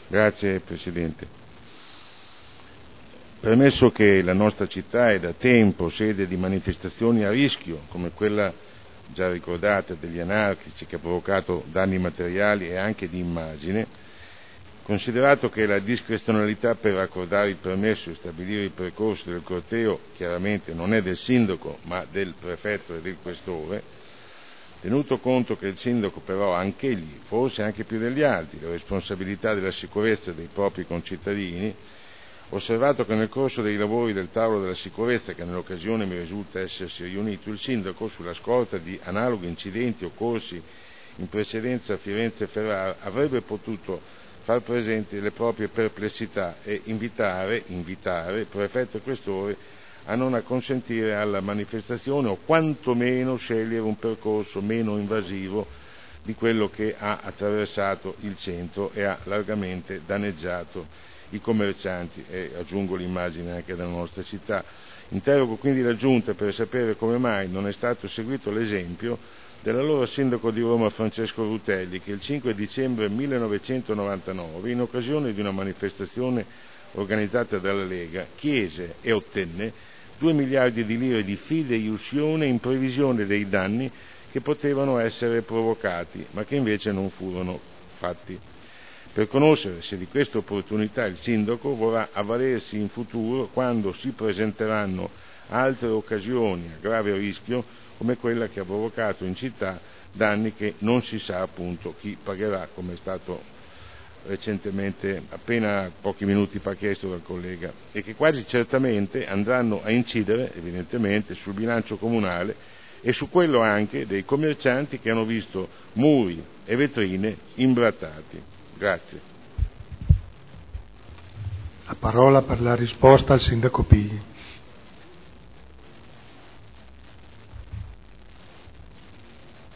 Grazie Presidente. Premesso che la nostra città è da tempo sede di manifestazioni a rischio, come quella già ricordata degli anarchici che ha provocato danni materiali e anche di immagine, considerato che la discrezionalità per accordare il permesso e stabilire il percorso del corteo chiaramente non è del sindaco ma del prefetto e del questore, tenuto conto che il sindaco però anche egli, forse anche più degli altri, la responsabilità della sicurezza dei propri concittadini, osservato che nel corso dei lavori del tavolo della sicurezza, che nell'occasione mi risulta essersi riunito il sindaco, sulla scorta di analoghi incidenti occorsi in precedenza a Firenze e Ferrara, avrebbe potuto far presenti le proprie perplessità e invitare prefetto e questore a non acconsentire alla manifestazione o quantomeno scegliere un percorso meno invasivo di quello che ha attraversato il centro e ha largamente danneggiato i commercianti e aggiungo l'immagine anche della nostra città. Interrogo quindi la Giunta per sapere come mai non è stato seguito l'esempio dell'allora sindaco di Roma Francesco Rutelli, che il 5 dicembre 1999, in occasione di una manifestazione organizzata dalla Lega, chiese e ottenne 2 miliardi di lire di fideiussione in previsione dei danni che potevano essere provocati, ma che invece non furono fatti. Per conoscere se di questa opportunità il sindaco vorrà avvalersi in futuro quando si presenteranno altre occasioni a grave rischio come quella che ha provocato in città danni che non si sa appunto chi pagherà, come è stato recentemente, appena pochi minuti fa chiesto dal collega, e che quasi certamente andranno a incidere evidentemente sul bilancio comunale e su quello anche dei commercianti che hanno visto muri e vetrine imbrattati. Grazie. La parola per la risposta al sindaco Pigli.